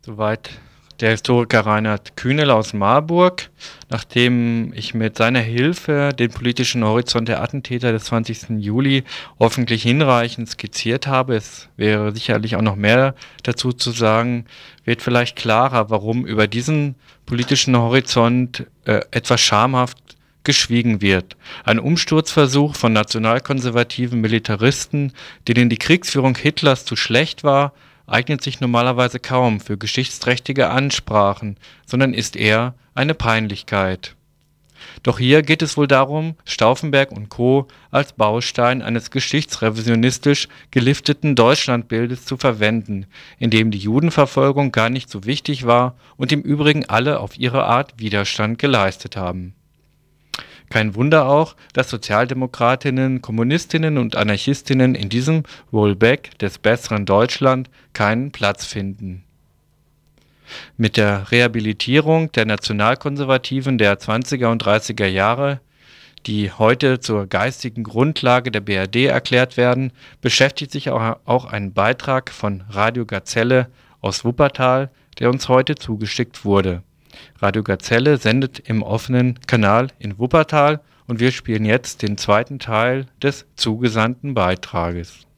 Soweit der Historiker Reinhard Kühnel aus Marburg. Nachdem ich mit seiner Hilfe den politischen Horizont der Attentäter des 20. Juli hoffentlich hinreichend skizziert habe, es wäre sicherlich auch noch mehr dazu zu sagen, wird vielleicht klarer, warum über diesen politischen Horizont etwas schamhaft geschwiegen wird. Ein Umsturzversuch von nationalkonservativen Militaristen, denen die Kriegsführung Hitlers zu schlecht war, eignet sich normalerweise kaum für geschichtsträchtige Ansprachen, sondern ist eher eine Peinlichkeit. Doch hier geht es wohl darum, Stauffenberg und Co. als Baustein eines geschichtsrevisionistisch gelifteten Deutschlandbildes zu verwenden, in dem die Judenverfolgung gar nicht so wichtig war und im Übrigen alle auf ihre Art Widerstand geleistet haben. Kein Wunder auch, dass Sozialdemokratinnen, Kommunistinnen und Anarchistinnen in diesem Rollback des besseren Deutschland keinen Platz finden. Mit der Rehabilitierung der Nationalkonservativen der 20er und 30er Jahre, die heute zur geistigen Grundlage der BRD erklärt werden, beschäftigt sich auch ein Beitrag von Radio Gazelle aus Wuppertal, der uns heute zugeschickt wurde. Radio Gazelle sendet im offenen Kanal in Wuppertal und wir spielen jetzt den zweiten Teil des zugesandten Beitrages.